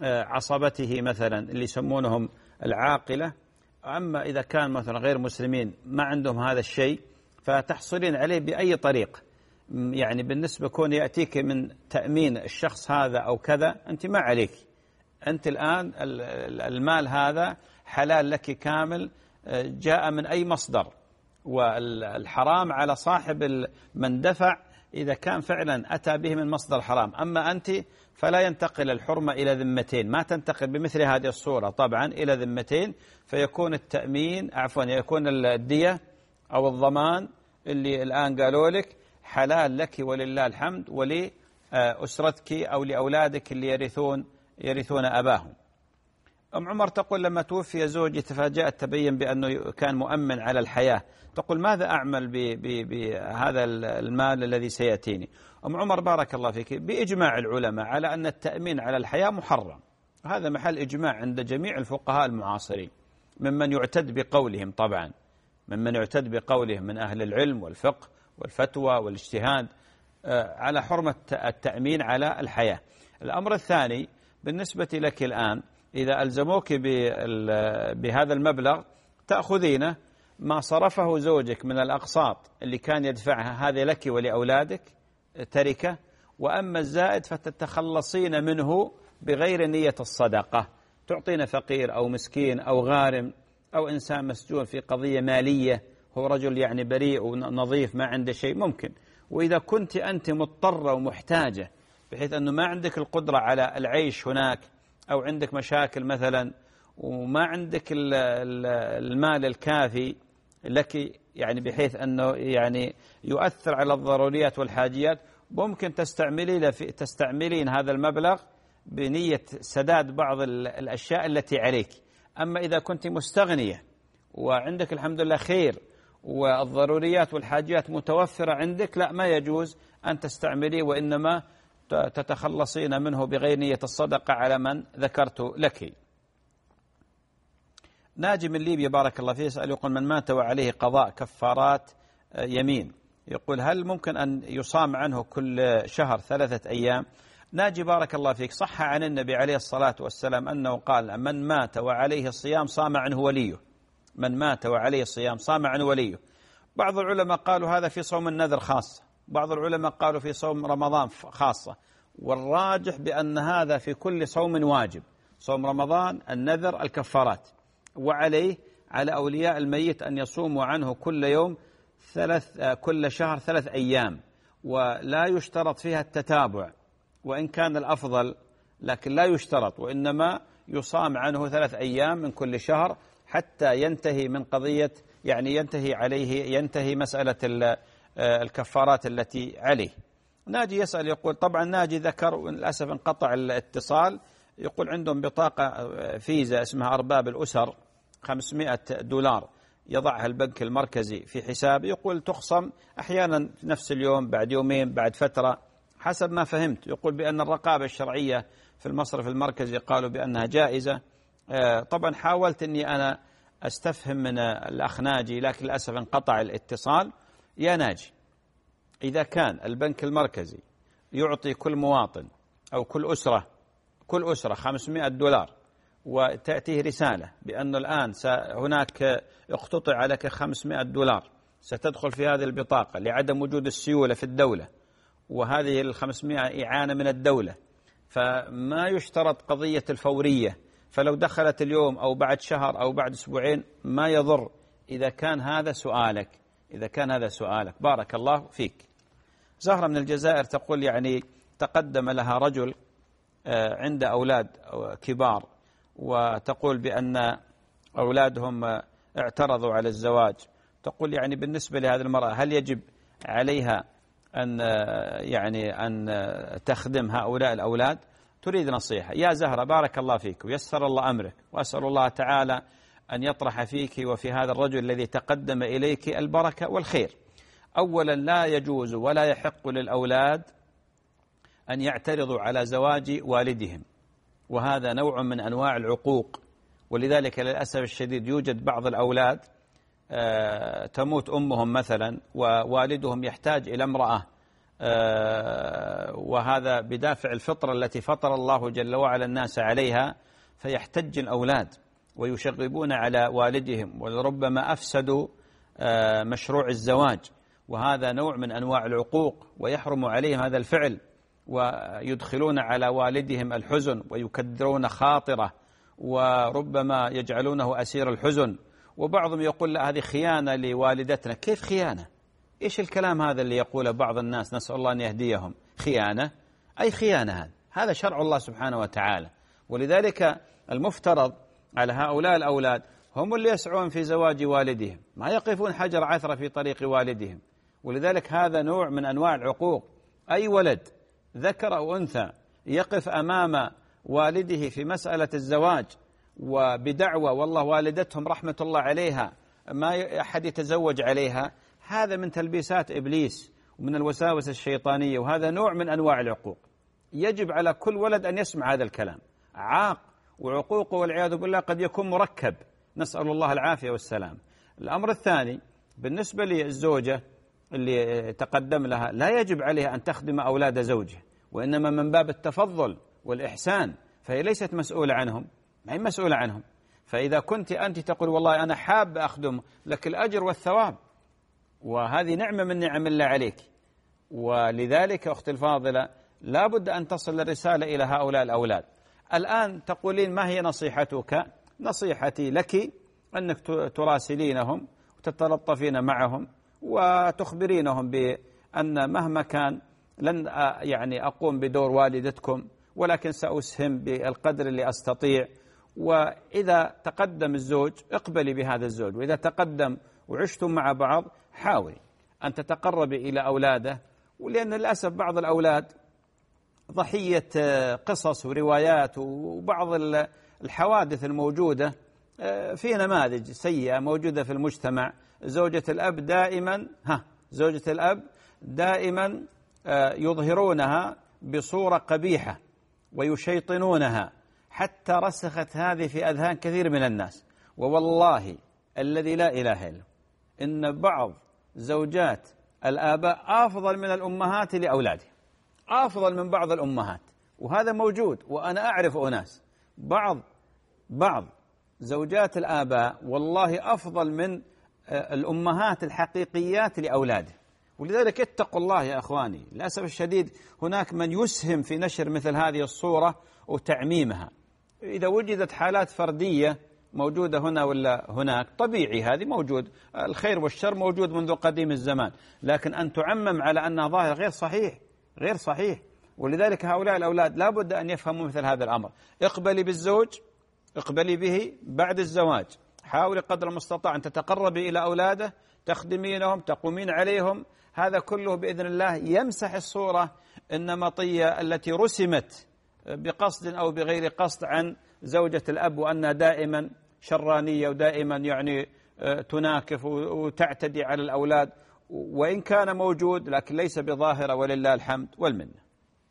عصبته مثلا اللي يسمونهم العاقلة، أما إذا كان مثلا غير مسلمين ما عندهم هذا الشيء فتحصلين عليه بأي طريق. يعني بالنسبة كون يأتيك من تأمين الشخص هذا أو كذا أنت ما عليك، أنت الآن المال هذا حلال لك كامل، جاء من أي مصدر، والحرام على صاحب من دفع إذا كان فعلا أتى به من مصدر حرام. أما أنت فلا ينتقل الحرمة إلى ذمتين، ما تنتقل بمثل هذه الصورة طبعا إلى ذمتين، فيكون التأمين عفوا يكون الدية أو الضمان اللي الآن قالوا لك حلال لك ولله الحمد ولأسرتك أو لأولادك اللي يرثون يرثون أباهم. أم عمر تقول لما توفي زوجي تفاجأت تبين بأنه كان مؤمن على الحياة، تقول ماذا أعمل بهذا المال الذي سيأتيني؟ أم عمر بارك الله فيك بإجماع العلماء على أن التأمين على الحياة محرم، هذا محل إجماع عند جميع الفقهاء المعاصرين ممن يعتد بقولهم، طبعا ممن يعتد بقولهم من أهل العلم والفقه والفتوى والاجتهاد على حرمة التأمين على الحياة. الأمر الثاني بالنسبة لك الآن إذا ألزموك بهذا المبلغ تأخذينه ما صرفه زوجك من الأقساط اللي كان يدفعها، هذه لك ولأولادك تركة، وأما الزائد فتتخلصين منه بغير نية الصدقة، تعطين فقير أو مسكين أو غارم أو إنسان مسجون في قضية مالية، هو رجل يعني بريء ونظيف ما عنده شيء ممكن. وإذا كنت أنت مضطرة ومحتاجة بحيث أنه ما عندك القدرة على العيش هناك أو عندك مشاكل مثلا وما عندك المال الكافي لك يعني بحيث أنه يعني يؤثر على الضروريات والحاجيات، ممكن تستعملين تستعملين هذا المبلغ بنية سداد بعض الأشياء التي عليك. أما إذا كنت مستغنية وعندك الحمد لله خير والضروريات والحاجيات متوفرة عندك، لا، ما يجوز أن تستعمليه، وإنما تتخلصين منه بغير نية الصدقة على من ذكرت لك. ناجي من ليبيا بارك الله فيه يسأل يقول من مات وعليه قضاء كفارات يمين، يقول هل ممكن أن يصام عنه كل شهر ثلاثة أيام؟ ناجي بارك الله فيك صح عن النبي عليه الصلاة والسلام أنه قال من مات وعليه الصيام صام عنه وليه، من مات وعليه الصيام صام عنه وليه. بعض العلماء قالوا هذا في صوم النذر خاصة، بعض العلماء قالوا في صوم رمضان خاصة، والراجح بأن هذا في كل صوم واجب، صوم رمضان، النذر، الكفارات. وعليه على أولياء الميت أن يصوموا عنه كل يوم ثلاث كل شهر ثلاث أيام، ولا يشترط فيها التتابع، وإن كان الأفضل لكن لا يشترط، وإنما يصام عنه ثلاث أيام من كل شهر حتى ينتهي من قضية، يعني ينتهي عليه ينتهي مسألة الكفارات التي عليه. ناجي يسأل يقول، طبعا ناجي ذكر وللأسف انقطع الاتصال، يقول عندهم بطاقة فيزا اسمها أرباب الأسر خمسمائة دولار يضعها البنك المركزي في حسابه، يقول تخصم أحيانا في نفس اليوم، بعد يومين، بعد فترة حسب ما فهمت. يقول بأن الرقابة الشرعية في المصرف المركزي قالوا بأنها جائزة. طبعا حاولت أني أنا أستفهم من الأخ ناجي لكن للأسف انقطع الاتصال. يا ناجي، إذا كان البنك المركزي يعطي كل مواطن أو كل أسرة كل أسرة خمسمائة دولار، وتأتيه رسالة بأن الآن هناك اقتطع عليك خمسمائة دولار ستدخل في هذه البطاقة لعدم وجود السيولة في الدولة، وهذه الخمسمائة إعانة من الدولة، فما يشترط قضية الفورية، فلو دخلت اليوم أو بعد شهر أو بعد أسبوعين ما يضر. إذا كان هذا سؤالك إذا كان هذا سؤالك بارك الله فيك. زهرة من الجزائر تقول يعني تقدم لها رجل عند أولاد كبار، وتقول بأن أولادهم اعترضوا على الزواج. تقول يعني بالنسبة لهذه المرأة هل يجب عليها أن يعني أن تخدم هؤلاء الأولاد؟ تريد نصيحة. يا زهرة بارك الله فيك ويسر الله أمرك، وأسأل الله تعالى أن يطرح فيك وفي هذا الرجل الذي تقدم إليك البركة والخير. أولا لا يجوز ولا يحق للأولاد أن يعترضوا على زواج والدهم، وهذا نوع من أنواع العقوق. ولذلك للأسف الشديد يوجد بعض الأولاد تموت أمهم مثلا ووالدهم يحتاج إلى امرأة، وهذا بدافع الفطرة التي فطر الله جل وعلا الناس عليها، فيحتج الأولاد ويشغبون على والدهم، ولربما أفسدوا مشروع الزواج، وهذا نوع من أنواع العقوق، ويحرم عليهم هذا الفعل، ويدخلون على والدهم الحزن ويكدرون خاطره، وربما يجعلونه أسير الحزن. وبعضهم يقول لا هذه خيانة لوالدتنا. كيف خيانة؟ إيش الكلام هذا اللي يقوله بعض الناس؟ نسأل الله أن يهديهم. خيانة؟ أي خيانة؟ هذا هذا شرع الله سبحانه وتعالى. ولذلك المفترض على هؤلاء الأولاد هم اللي يسعون في زواج والدهم، ما يقفون حجر عثرة في طريق والدهم. ولذلك هذا نوع من أنواع العقوق. أي ولد ذكر أو أنثى يقف أمام والده في مسألة الزواج وبدعوى والله والدتهم رحمة الله عليها ما أحد يتزوج عليها، هذا من تلبيسات إبليس ومن الوساوس الشيطانية، وهذا نوع من أنواع العقوق. يجب على كل ولد أن يسمع هذا الكلام. عاق وعقوقه والعياذ بالله قد يكون مركب، نسأل الله العافية والسلام. الأمر الثاني بالنسبة للزوجة اللي تقدم لها، لا يجب عليها أن تخدم أولاد زوجها، وإنما من باب التفضل والإحسان، فهي ليست مسؤولة عنهم، ما هي مسؤولة عنهم. فإذا كنت أنت تقول والله أنا حاب أخدم لك الأجر والثواب، وهذه نعمة من نعم الله عليك. ولذلك أختي الفاضلة لا بد أن تصل الرسالة إلى هؤلاء الأولاد. الآن تقولين ما هي نصيحتك؟ نصيحتي لك أنك تراسلينهم وتتلطفين معهم وتخبرينهم بأن مهما كان لن يعني أقوم بدور والدتكم، ولكن سأسهم بالقدر اللي أستطيع. وإذا تقدم الزوج اقبلي بهذا الزوج، وإذا تقدم وعشتم مع بعض حاولي أن تتقربي إلى أولاده. ولأن للأسف بعض الأولاد ضحية قصص وروايات وبعض الحوادث الموجودة، في نماذج سيئة موجودة في المجتمع. زوجة الأب دائما ها زوجة الأب دائما يظهرونها بصورة قبيحة ويشيطنونها، حتى رسخت هذه في أذهان كثير من الناس. ووالله الذي لا إله إلا إن بعض زوجات الآباء أفضل من الأمهات لأولادهم، أفضل من بعض الأمهات، وهذا موجود. وأنا أعرف أناس بعض بعض زوجات الآباء والله أفضل من الأمهات الحقيقيات لأولادهم. ولذلك اتقوا الله يا أخواني. للأسف الشديد هناك من يسهم في نشر مثل هذه الصورة وتعميمها. إذا وجدت حالات فردية موجودة هنا ولا هناك طبيعي، هذه موجود، الخير والشر موجود منذ قديم الزمان، لكن أن تعمم على أنها ظاهر غير صحيح، غير صحيح. ولذلك هؤلاء الأولاد لا بد أن يفهموا مثل هذا الأمر. اقبلي بالزوج، اقبلي به بعد الزواج، حاولي قدر المستطاع أن تتقربي إلى أولاده، تخدمينهم، تقومين عليهم، هذا كله بإذن الله يمسح الصورة النمطية التي رسمت بقصد أو بغير قصد عن زوجة الأب، وأنها دائما شرانية ودائما يعني تناكف وتعتدي على الأولاد، وإن كان موجود لكن ليس بظاهرة ولله الحمد والمنة.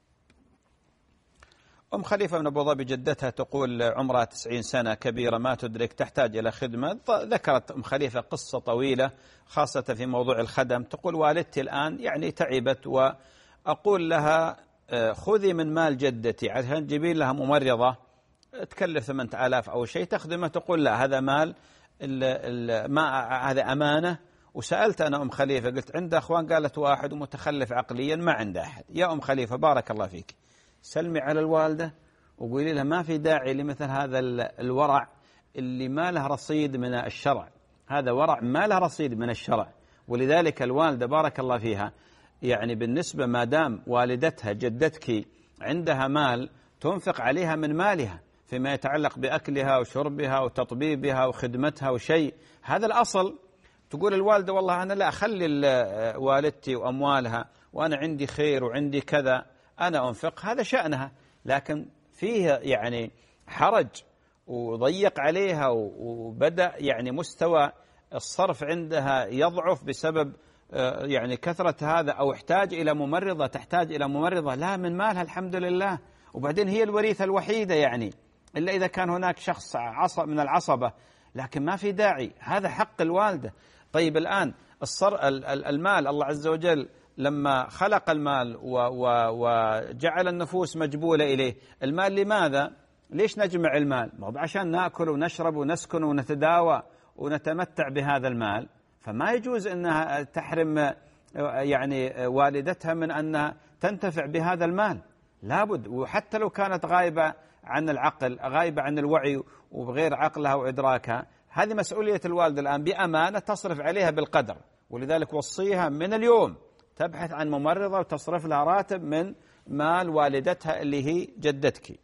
أم خليفة من أبو ظبي جدتها تقول عمرها تسعين سنة، كبيرة ما تدرك، تحتاج إلى خدمة. ذكرت أم خليفة قصة طويلة خاصة في موضوع الخدم. تقول والدتي الآن يعني تعبت، وأقول لها خذي من مال جدتي عشان تجيبين لها ممرضة تكلف ثمانية آلاف أو شيء تخدمه. تقول لا، هذا مال ال ال ما هذا أمانة. وسألت أنا أم خليفة قلت عنده أخوان؟ قالت واحد ومتخلف عقليا ما عنده أحد. يا أم خليفة بارك الله فيك، سلمي على الوالدة وقولي لها ما في داعي لمثل هذا الورع اللي ما له رصيد من الشرع، هذا ورع ما له رصيد من الشرع. ولذلك الوالدة بارك الله فيها يعني بالنسبة ما دام والدتها جدتك عندها مال تنفق عليها من مالها فيما يتعلق بأكلها وشربها وتطبيبها وخدمتها وشيء، هذا الأصل. تقول الوالدة والله أنا لا أخلي والدتي وأموالها وأنا عندي خير وعندي كذا أنا أنفق، هذا شأنها، لكن فيه يعني حرج وضيق عليها وبدأ يعني مستوى الصرف عندها يضعف بسبب يعني كثرة هذا، أو احتاج إلى ممرضة، تحتاج إلى ممرضة، لا من مالها الحمد لله. وبعدين هي الوريثة الوحيدة يعني، إلا إذا كان هناك شخص عصب من العصبة، لكن ما في داعي، هذا حق الوالدة. طيب الآن الصر المال، الله عز وجل لما خلق المال وجعل النفوس مجبولة إليه، المال لماذا؟ ليش نجمع المال؟ ما عشان نأكل ونشرب ونسكن ونتداوى ونتمتع بهذا المال. فما يجوز أنها تحرم يعني والدتها من أن تنتفع بهذا المال، لابد. وحتى لو كانت غايبة عن العقل، غايبة عن الوعي وبغير عقلها وإدراكها، هذه مسؤولية الوالدة الآن بأمانة تصرف عليها بالقدر. ولذلك وصيها من اليوم تبحث عن ممرضة وتصرف لها راتب من مال والدتها اللي هي جدتك.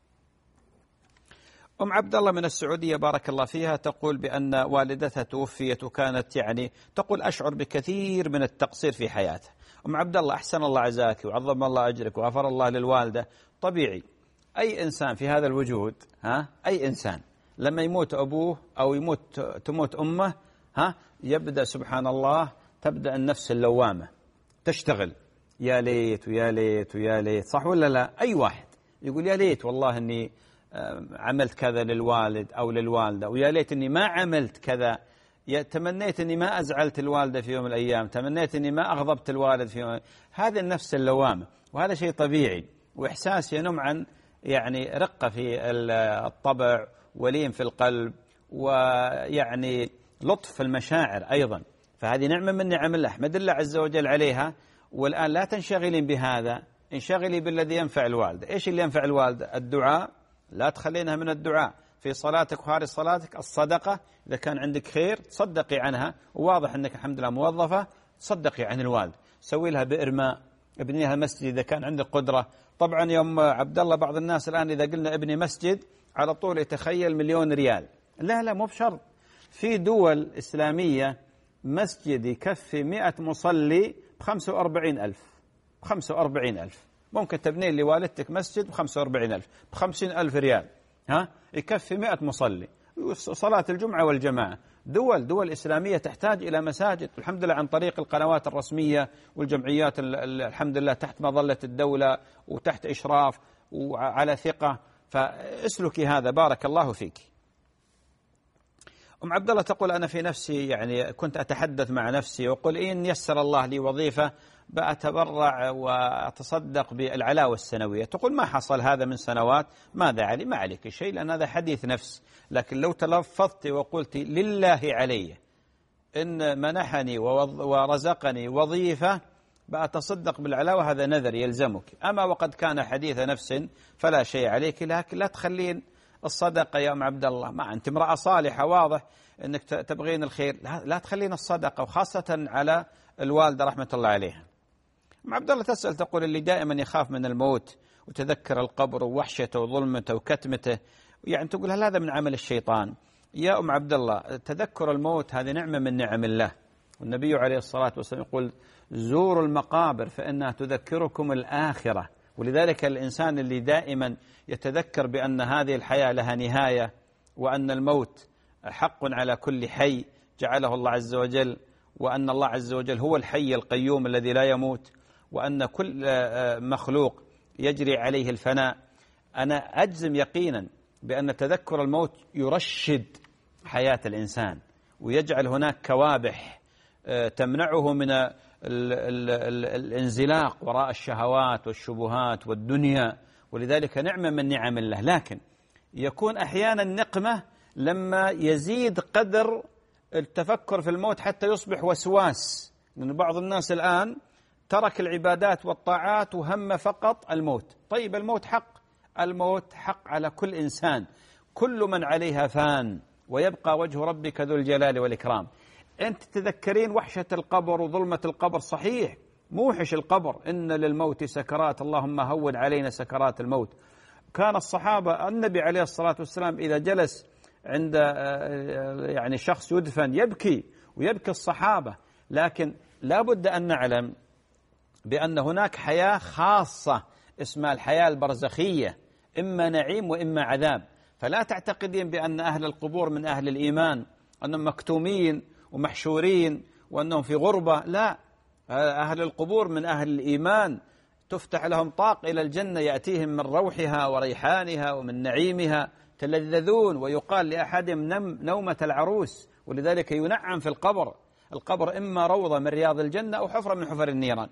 أم عبد الله من السعودية بارك الله فيها تقول بأن والدتها توفيت وكانت يعني تقول أشعر بكثير من التقصير في حياتها. أم عبد الله أحسن الله عزاك وعظم الله أجرك وغفر الله للوالدة. طبيعي أي إنسان في هذا الوجود، ها أي إنسان لما يموت أبوه أو يموت تموت أمه، ها يبدأ سبحان الله تبدأ النفس اللوامة تشتغل، يا ليت ويا ليت ويا ليت، صح ولا لا؟ أي واحد يقول يا ليت والله أني عملت كذا للوالد أو للوالدة، ويا ليت أني ما عملت كذا، تمنيت أني ما أزعلت الوالدة في يوم من الأيام، تمنيت أني ما أغضبت الوالد في يوم. هذا النفس اللوامة، وهذا شيء طبيعي وإحساس ينم عن يعني رقة في الطبع ولين في القلب ويعني لطف في المشاعر أيضا. فهذه نعمة من نعم الله، احمد الله عز وجل عليها. والآن لا تنشغلين بهذا، انشغلي بالذي ينفع الوالدة. إيش اللي ينفع الوالدة؟ الدعاء، لا تخلينها من الدعاء في صلاتك وخارج صلاتك. الصدقة، إذا كان عندك خير تصدقي عنها، وواضح أنك الحمد لله موظفة، تصدقي عن الوالد، سوي لها بئر ماء، ابني لها مسجد إذا كان عندك قدرة. طبعا يوم عبد الله بعض الناس الآن إذا قلنا ابني مسجد على طول يتخيل مليون ريال. لا لا مو بشرط. في دول إسلامية مسجد يكفي مئة مصلي بخمسة وأربعين ألف، بخمسة وأربعين ألف ممكن تبني لوالدتك مسجد بخمسة وأربعين ألف، بخمسين ألف ريال، ها يكفي مئة مصلي، صلاة الجمعة والجماعة. دول دول إسلامية تحتاج إلى مساجد، الحمد لله عن طريق القنوات الرسمية والجمعيات الحمد لله تحت مظلة الدولة وتحت إشراف وعلى ثقة. فاسلكي هذا بارك الله فيك. أم عبد الله تقول أنا في نفسي يعني كنت أتحدث مع نفسي وأقول إن يسر الله لي وظيفة بأتبرع وأتصدق بالعلاوة السنوية. تقول ما حصل هذا من سنوات، ماذا علي؟ ما عليك شيء لأن هذا حديث نفس. لكن لو تلفظت وقلت لله علي إن منحني ورزقني وظيفة بأتصدق بالعلاوة هذا نذر يلزمك. أما وقد كان حديث نفس فلا شيء عليك، لكن لا تخلين الصدقة يا أم عبد الله. ما أنت امرأة صالحة واضح أنك تبغين الخير، لا تخلين الصدقة، وخاصة على الوالدة رحمة الله عليها. أم عبد الله تسأل تقول اللي دائما يخاف من الموت وتذكر القبر ووحشته وظلمته وكتمته، يعني تقول هل هذا من عمل الشيطان؟ يا أم عبد الله تذكر الموت هذه نعمة من نعم الله، والنبي عليه الصلاة والسلام يقول زوروا المقابر فإنها تذكركم الآخرة. ولذلك الإنسان اللي دائما يتذكر بأن هذه الحياة لها نهاية، وأن الموت حق على كل حي جعله الله عز وجل، وأن الله عز وجل هو الحي القيوم الذي لا يموت، وأن كل مخلوق يجري عليه الفناء، أنا أجزم يقينا بأن تذكر الموت يرشد حياة الإنسان، ويجعل هناك كوابح تمنعه من ال ال ال الانزلاق وراء الشهوات والشبهات والدنيا. ولذلك نعمة من نعم الله، لكن يكون أحيانا نقمة لما يزيد قدر التفكر في الموت حتى يصبح وسواس. لأن بعض الناس الآن ترك العبادات والطاعات وهم فقط الموت. طيب الموت حق، الموت حق على كل إنسان، كل من عليها فان ويبقى وجه ربك ذو الجلال والإكرام. أنت تذكرين وحشة القبر وظلمة القبر، صحيح موحش القبر، إن للموت سكرات اللهم هون علينا سكرات الموت. كان الصحابة النبي عليه الصلاة والسلام إذا جلس عند يعني شخص يدفن يبكي ويبكي الصحابة، لكن لا بد أن نعلم بأن هناك حياة خاصة اسمها الحياة البرزخية، إما نعيم وإما عذاب. فلا تعتقدين بأن أهل القبور من أهل الإيمان أنهم مكتومين ومحشورين وأنهم في غربة، لا، أهل القبور من أهل الإيمان، تفتح لهم طاق إلى الجنة يأتيهم من روحها وريحانها ومن نعيمها تلذذون، ويقال لأحدهم نم نومة العروس. ولذلك ينعم في القبر، القبر إما روضة من رياض الجنة أو حفرة من حفر النيران.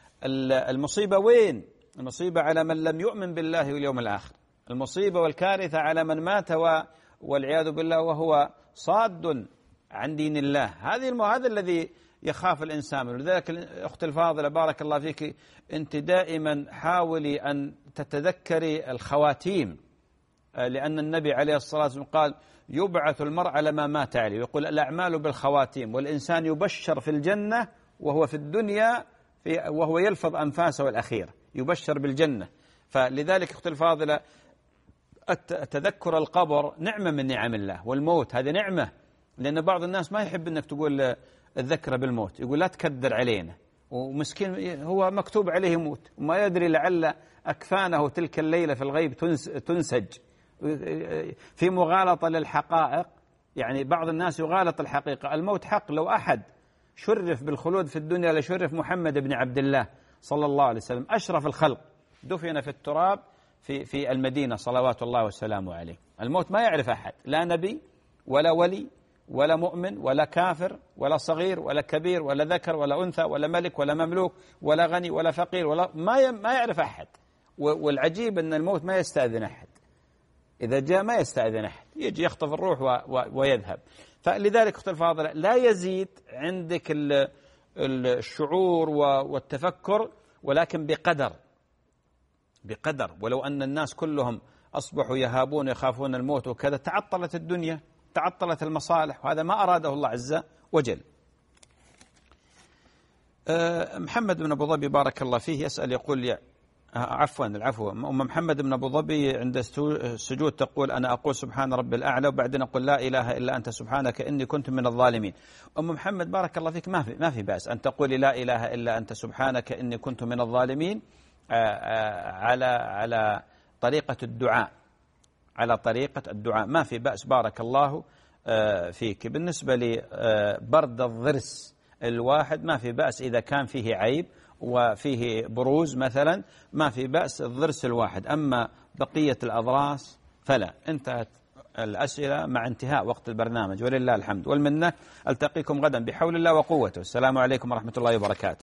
المصيبة وين؟ المصيبة على من لم يؤمن بالله واليوم الآخر، المصيبة والكارثة على من مات والعياذ بالله وهو صاد عن دين الله. هذه المو... هذا الذي يخاف الإنسان. ولذلك أختي الفاضلة بارك الله فيك، أنت دائما حاولي أن تتذكري الخواتيم، لأن النبي عليه الصلاة والسلام قال يبعث المرء على ما مات عليه، يقول الأعمال بالخواتيم، والإنسان يبشر في الجنة وهو في الدنيا في وهو يلفظ أنفاسه الأخيرة، يبشر بالجنة. فلذلك أختي الفاضلة تذكر القبر نعمة من نعم الله، والموت هذه نعمة، لأن بعض الناس ما يحب أنك تقول الذكر بالموت، يقول لا تكدر علينا، ومسكين هو مكتوب عليه يموت وما يدري لعل أكفانه تلك الليلة في الغيب تنسج في مغالطة للحقائق. يعني بعض الناس يغالط الحقيقة، الموت حق. لو أحد شرف بالخلود في الدنيا لشرف محمد بن عبد الله صلى الله عليه وسلم، أشرف الخلق، دفن في التراب في في المدينة صلوات الله وسلامه عليه. الموت ما يعرف أحد، لا نبي ولا ولي ولا مؤمن ولا كافر ولا صغير ولا كبير ولا ذكر ولا أنثى ولا ملك ولا مملوك ولا غني ولا فقير ولا ما ما يعرف أحد. والعجيب أن الموت ما يستأذن أحد، إذا جاء ما يستأذن أحد، يجي يخطف الروح ويذهب. فلذلك أختي الفاضلة لا يزيد عندك الشعور والتفكر، ولكن بقدر بقدر. ولو أن الناس كلهم أصبحوا يهابون يخافون الموت وكذا، تعطلت الدنيا، تعطلت المصالح، وهذا ما أراده الله عز وجل. محمد بن أبو ظبي بارك الله فيه يسأل يقول يا عفوا العفو أم محمد بن أبو ظبي عند السجود تقول أنا أقول سبحان ربي الأعلى وبعدين أقول لا إله إلا أنت سبحانك إني كنت من الظالمين. أم محمد بارك الله فيك، ما في ما في بأس أن تقولي لا إله إلا أنت سبحانك إني كنت من الظالمين على على طريقة الدعاء، على طريقة الدعاء ما في بأس بارك الله فيك. بالنسبة لبرد الضرس الواحد ما في بأس إذا كان فيه عيب وفيه بروز مثلا، ما في بأس الضرس الواحد. أما بقية الأضراس فلا. انتهت الأسئلة مع انتهاء وقت البرنامج ولله الحمد والمنة. ألتقيكم غدا بحول الله وقوته. السلام عليكم ورحمة الله وبركاته.